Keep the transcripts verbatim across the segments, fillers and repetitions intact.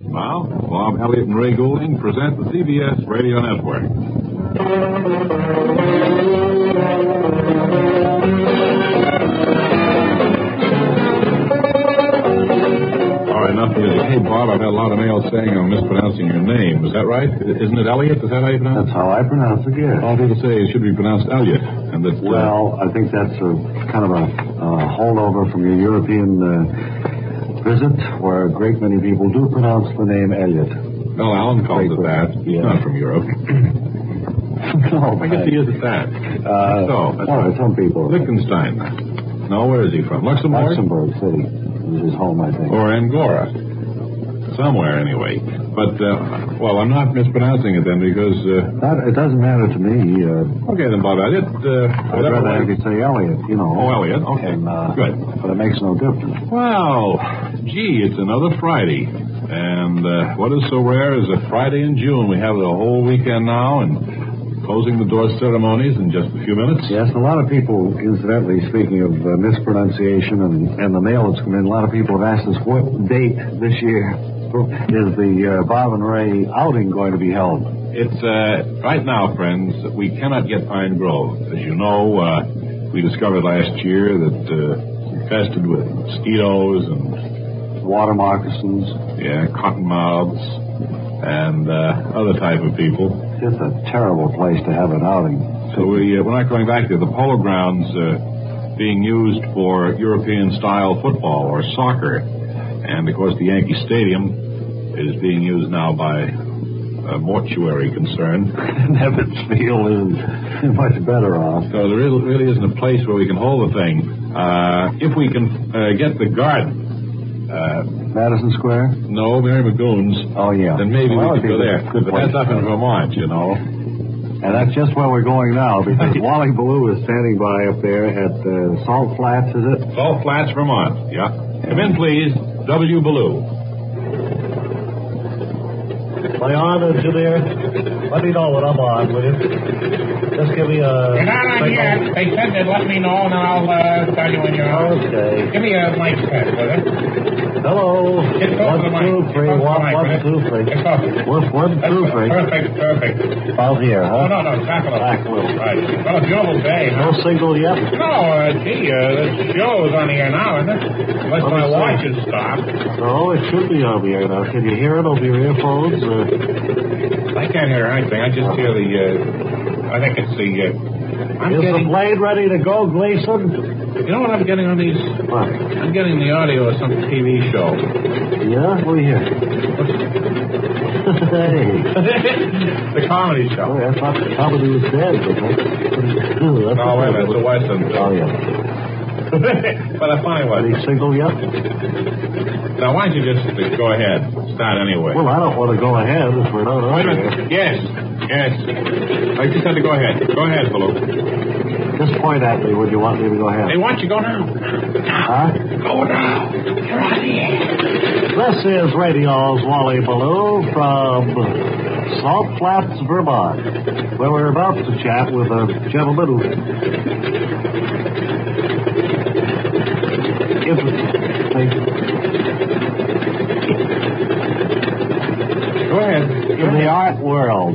Now, Bob Elliott and Ray Goulding present the C B S Radio Network. All right, enough music. Hey, Bob, I've had a lot of mail saying I'm mispronouncing your name. Is that right? Isn't it Elliott? Is that how you pronounce it? That's how I pronounce it, yes. All people say it should be pronounced Elliott. And that, uh, well, I think that's a kind of a uh, holdover from your European uh, visit, where a great many people do pronounce the name Elliott. Well, Alan calls it that. He's yeah. not from Europe. No, I guess he is at that. Uh, so, that's all right, some people. Liechtenstein. No, where is he from? Luxembourg? Luxembourg City. This is his home, I think. Or Angora. Somewhere, anyway. But, uh, well, I'm not mispronouncing it then because... Uh, that, it doesn't matter to me. Uh, okay, then, Bob Elliott. Uh, I'd rather have you say Elliott, you know. Oh, Elliott. Okay. And, uh, good. But it makes no difference. Well, gee, it's another Friday. And uh, what is so rare is a Friday in June. We have the whole weekend now, and closing the door ceremonies in just a few minutes. Yes, a lot of people, incidentally, speaking of uh, mispronunciation and, and the mail that's come in, a lot of people have asked us what date this year is the uh, Bob and Ray outing going to be held. It's, uh, right now, friends, we cannot get Pine Grove. As you know, uh, we discovered last year that uh, infested with mosquitoes and water moccasins. Yeah, cottonmouths and uh, other type of people. It's a terrible place to have an outing. So we, uh, we're not going back there. The Polo Grounds uh, being used for European-style football or soccer. And, of course, the Yankee Stadium is being used now by a mortuary concern. Evansville is much better off. So there really, really isn't a place where we can hold the thing. Uh, if we can uh, get the garden... Uh, Madison Square? No, Mary McGoon's. Oh, yeah. Then maybe well, we could go there. But place. That's up in Vermont, you know. And that's just where we're going now, because Wally Ballou is standing by up there at uh, Salt Flats, is it? Salt Flats, Vermont, yeah. Come in, please. W. Ballou. My arm, engineer. Let me know when I'm on, will you? Just give me a... You're not on yet. They said they'd let me know, and then I'll uh, tell you when you're on. Okay. Give me a mic test, will you? Hello. Get one, two, three. One, mic, one, two, three. One, one, two, three. Perfect, perfect. Out here, huh? Oh, no, no, capital. Back wheel. Right. Well, a beautiful day, huh? No single yet? No, uh, gee, uh, the show is on the air now, isn't it? Unless my watch is stopped. No, it should be on the air now. Can you hear it over your earphones? Uh... I can't hear anything. I just hear the, uh, I think it's the, uh, I'm Is getting... the blade ready to go, Gleason? You know what I'm getting on these? What? I'm getting the audio of some T V show. Yeah? What do you hear? Hey. The comedy show. Oh, I thought the comedy was dead. But that's... Oh, wait a minute. It's a Western. Oh, yeah. But I find what. Any single yet? Now, why don't you just go ahead? Start anyway. Well, I don't want to go ahead if we're not on Wait a here. minute. Yes. Yes. I just had to go ahead. Go ahead, Ballou. Just point at me when you want me to go ahead. Hey, why don't you go now? Huh? Go now. You're on the air. This is Radio's Wally Ballou from Salt Flats, Vermont, where we're about to chat with a gentleman who... Go ahead. In the art world.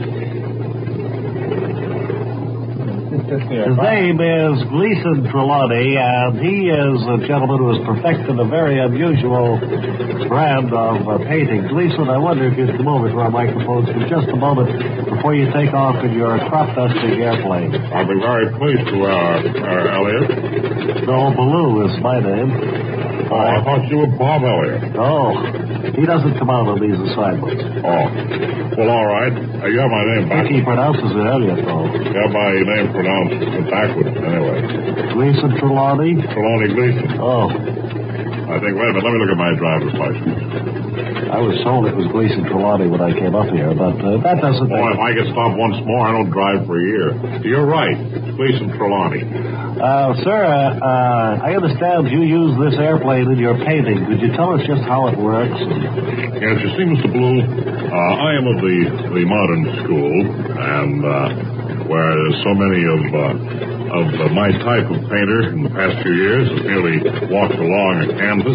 His name is Gleason Trelawney, and he is a gentleman who has perfected a very unusual brand of uh, painting. Gleason, I wonder if you'd come over to our microphones for just a moment before you take off in your crop-dusting airplane. I'll be very pleased to, uh, uh Elliott. No, Ballou is my name. Oh, I thought you were Bob Elliott. Oh, he doesn't come out on these assignments. Oh. Well, all right. Uh, you have my name I think he backwards. pronounces it Elliott, though. You have my name pronounced backwards, anyway. Gleason Trelawney? Trelawney Gleason. Oh. I think, wait a minute, let me look at my driver's license. I was told it was Gleason Trelawney when I came up here, but uh, that doesn't Boy, make... if I get stopped once more, I don't drive for a year. You're right. Gleason Trelawney. Uh, sir, uh, uh, I understand you use this airplane in your painting. Could you tell us just how it works? Yes, you see, Mister Blue, uh, I am of the, the modern school, and uh, where there's so many of uh, of uh, my type of painter in the past few years has merely walked along a canvas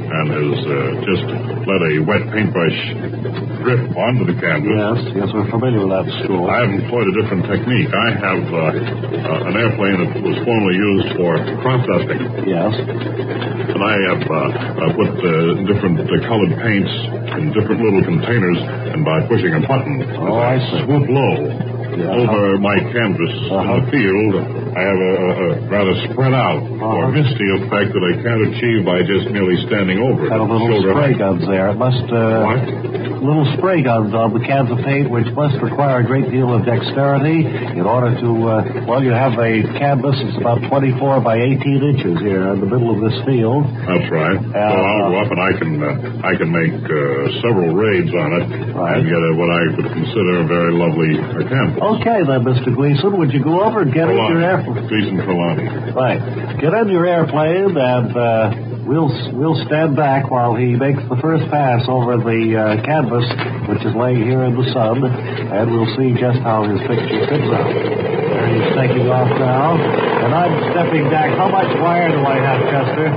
and has uh, just let a wet paintbrush drip onto the canvas. Yes, yes, we're familiar with that school. I have employed a different technique. I have uh, uh, an airplane that was formerly used for crop dusting. Yes. And I have uh, uh, put uh, different uh, colored paints in different little containers, and by pushing a button, oh, I swoop low yeah. over my canvas uh-huh. in the field, I have a, a rather spread out uh-huh. or misty effect that I can't achieve by just merely standing over it. Kind of little spray guns there. It must, uh, what? Little spray guns on the cans of paint, which must require a great deal of dexterity in order to, uh, well, you have a canvas that's about twenty-four by eighteen inches here in the middle of this field. That's right. Uh, so I'll go up and I can, uh, I can make uh, several raids on it right. and get a, what I would consider a very lovely uh, canvas. Okay, then, Mister Gleason, would you go over and get in your airplane? Gleason Trelawney. Right. Get in your airplane, and uh, we'll we'll stand back while he makes the first pass over the uh, canvas, which is laying here in the sun, and we'll see just how his picture fits out. There he's taking off now, and I'm stepping back. How much wire do I have, Chester?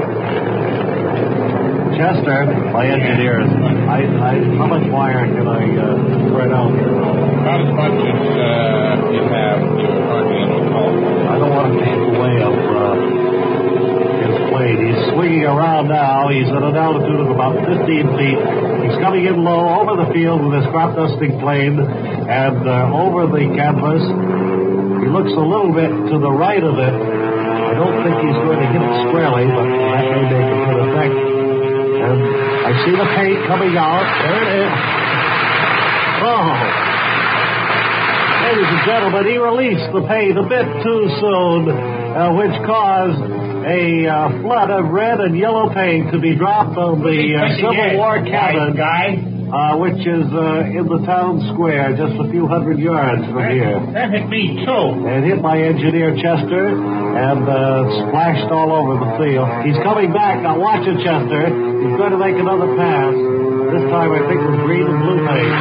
Chester, my engineer, I, I, how much wire can I uh, spread out here? About as much as uh, you have to hardly any telephone. I don't want to take away of uh, his plane. He's swinging around now. He's at an altitude of about fifteen feet. He's coming in low over the field with his crop dusting plane and uh, over the canvas. He looks a little bit to the right of it. I don't think he's going to hit it squarely, but that may make a good effect. And I see the paint coming out. There it is. Oh. Ladies and gentlemen, he released the paint a bit too soon, uh, which caused a uh, flood of red and yellow paint to be dropped on the uh, Civil War cannon, guy, uh, which is uh, in the town square, just a few hundred yards from that, here. That hit me, too. It hit my engineer, Chester, and uh, splashed all over the field. He's coming back. Now watch it, Chester. He's going to make another pass. This time, I think, with green and blue paint.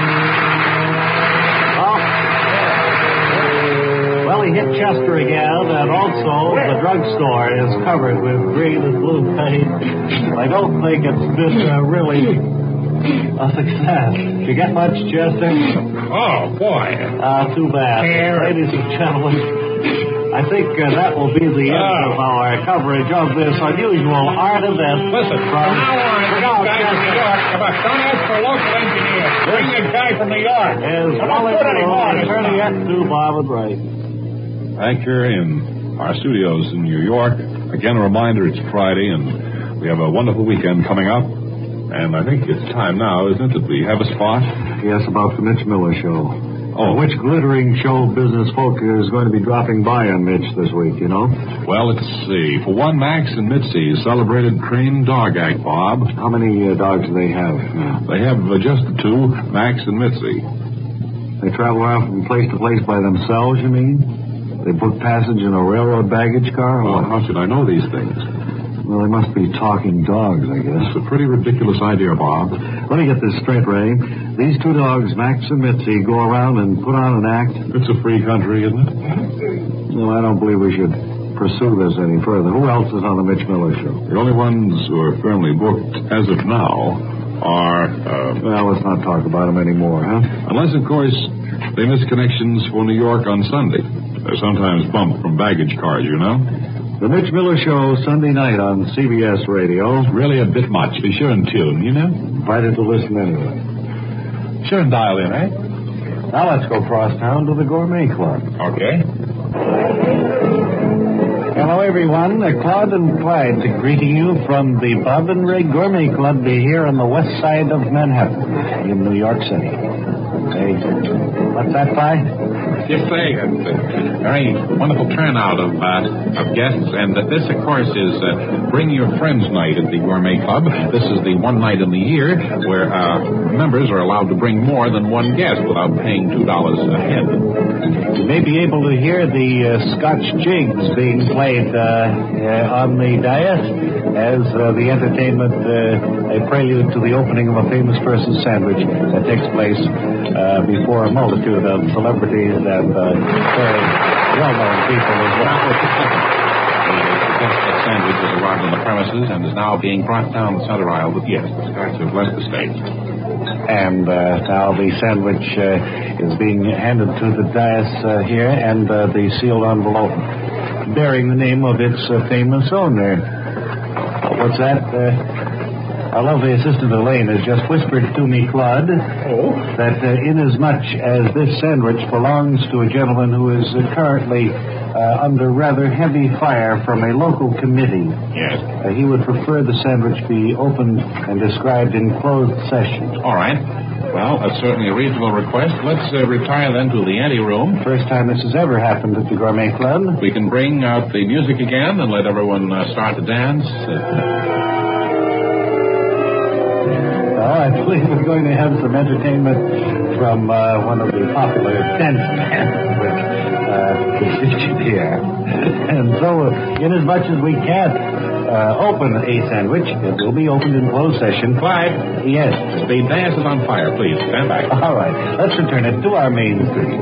Oh. Well, he hit Chester again, and also the drugstore is covered with green and blue paint. I don't think it's been uh, really a success. Did you get much, Chester? Oh, boy. Ah, uh, too bad. Here. Ladies and gentlemen, I think uh, that will be the end oh. of our coverage of this unusual art event. Listen, from now on, bring a guy from New York. Come on, don't ask for a local engineer. Bring a guy from New York. As well as turning it to Bob and Ray. Thank you. In our studios in New York. Again, a reminder, it's Friday, and we have a wonderful weekend coming up. And I think it's time now, isn't it, that we have a spot? Yes, about the Mitch Miller Show. Oh. Which glittering show business folk is going to be dropping by on Mitch this week, you know? Well, let's see. For one, Max and Mitzi celebrated Crane Dog Act, Bob. How many uh, dogs do they have? Uh, they have uh, just the two, Max and Mitzi. They travel around from place to place by themselves, you mean? They book passage in a railroad baggage car? Well, how should I know these things? Well, they must be talking dogs, I guess. It's a pretty ridiculous idea, Bob. Let me get this straight, Ray. These two dogs, Max and Mitzi, go around and put on an act. It's a free country, isn't it? No, I don't believe we should pursue this any further. Who else is on the Mitch Miller Show? The only ones who are firmly booked as of now are... Uh, well, let's not talk about them anymore, huh? Unless, of course, they miss connections for New York on Sunday. They're sometimes bumped from baggage cars, you know. The Mitch Miller Show, Sunday night on C B S Radio. It's really a bit much. Be sure and tune, you know? Invited to listen anyway. Sure and dial in, eh? Now let's go cross town to the Gourmet Club. Okay. Hello, everyone. Uh, Claude and Clyde greeting you from the Bob and Ray Gourmet Club here on the west side of Manhattan in New York City. Hey, what's that, Clyde? Just say, a very wonderful turnout of uh, of guests, and uh, this, of course, is uh, Bring Your Friends Night at the Gourmet Club. This is the one night in the year where uh, members are allowed to bring more than one guest without paying two dollars a head. You may be able to hear the uh, Scotch jigs being played uh, uh, on the dais as uh, the entertainment, uh, a prelude to the opening of a famous person's sandwich that takes place uh, before a multitude of celebrities and uh, very well-known people as well. Just sandwich has arrived on the premises and is now being brought down the center aisle. But yes, the guards have left the stage. And uh, now the sandwich uh, is being handed to the dais uh, here, and uh, the sealed envelope bearing the name of its uh, famous owner. Uh, what's that? Uh, our lovely assistant Elaine has just whispered to me, Claude, oh? that uh, inasmuch as this sandwich belongs to a gentleman who is uh, currently uh, under rather heavy fire from a local committee, yes, uh, he would prefer the sandwich be opened and described in closed session. All right. Well, that's certainly a reasonable request. Let's uh, retire then to the anteroom. First time this has ever happened at the Gourmet Club. We can bring out the music again and let everyone uh, start to dance. Uh, Oh, I believe we're going to have some entertainment from uh, one of the popular dance bands which uh, is featured here. And so, uh, inasmuch as we can't uh, open a sandwich, it will be opened in closed session. Clyde? Yes? The dance is on fire. Please, stand back. All right. Let's return it to our main stream.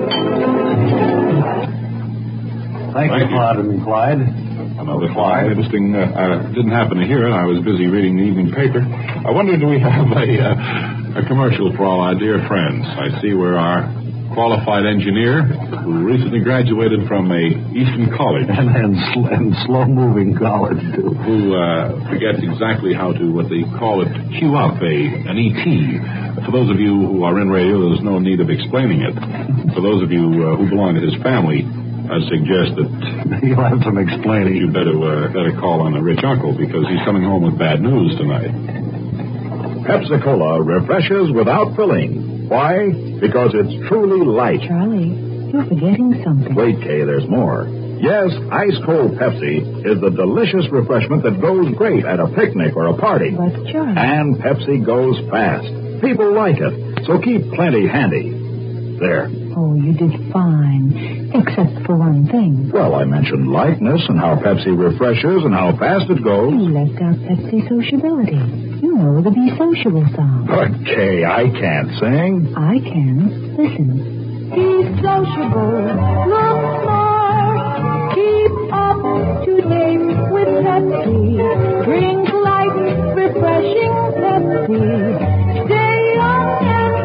Thank, Thank you, Claude and Clyde. Another fine, interesting. Uh, I didn't happen to hear it. I was busy reading the evening paper. I wonder, do we have a, uh, a commercial for all our dear friends? I see where our qualified engineer, who recently graduated from a Eastern college. And, and, sl- and slow-moving college, too. Who uh, forgets exactly how to, what they call it, cue up a an E T. For those of you who are in radio, there's no need of explaining it. For those of you uh, who belong to his family, I suggest that you'll have some explaining. You better uh, better call on the rich uncle because he's coming home with bad news tonight. Pepsi-Cola refreshes without filling. Why? Because it's truly light. Charlie, you're forgetting something. Wait, Kay, there's more. Yes, ice-cold Pepsi is the delicious refreshment that goes great at a picnic or a party. But, Charlie... And Pepsi goes fast. People like it, so keep plenty handy. There. Oh, you did fine, except for one thing. Well, I mentioned lightness and how Pepsi refreshes and how fast it goes. You left out Pepsi sociability. You know the Be Sociable song. Okay, I can't sing. I can. Listen. Be sociable, look smart, keep up to date with Pepsi. Drink light, refreshing Pepsi. Stay young and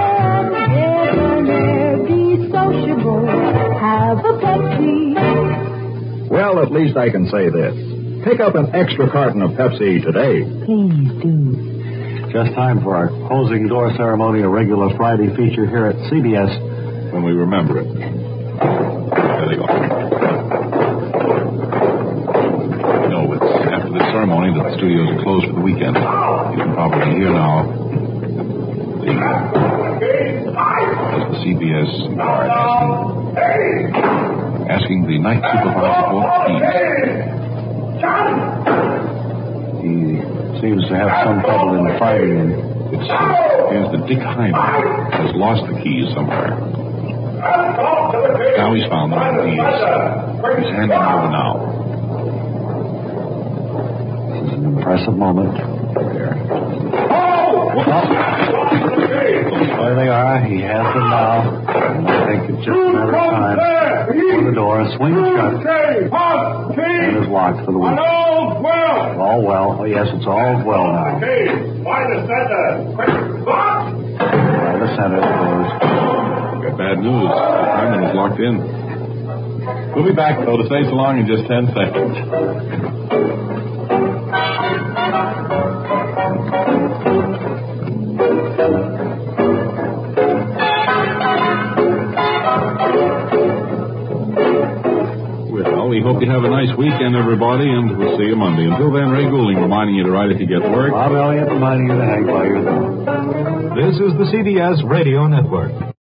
have a Pepsi. Well, at least I can say this. Pick up an extra carton of Pepsi today. Please do. Just time for our closing door ceremony, a regular Friday feature here at C B S. When we remember it. There they go. You know, it's after this ceremony that the studios are closed for the weekend. You can probably hear now the... Uh, As the C B S guard asking, asking the night supervisor for keys. He seems to have some trouble in finding them. It's uh, here's the Dick Hyman has lost the keys somewhere. Now he's found them and he's, uh, he's handing them over now. This is an impressive moment. There. There they are. He has them now. And I think it's just a matter of time. Open the door, swing shut, and is locked for the week. All's well. All well. Oh, yes, it's all well now. By the center. By the center, it goes. Got bad news. Hyman is locked in. We'll be back, though, to say so long in just ten seconds. We hope you have a nice weekend, everybody, and we'll see you Monday. Until then, Ray Goulding reminding you to write if you get work. Bob Elliott reminding you to hang by your thumb. This is the C B S Radio Network.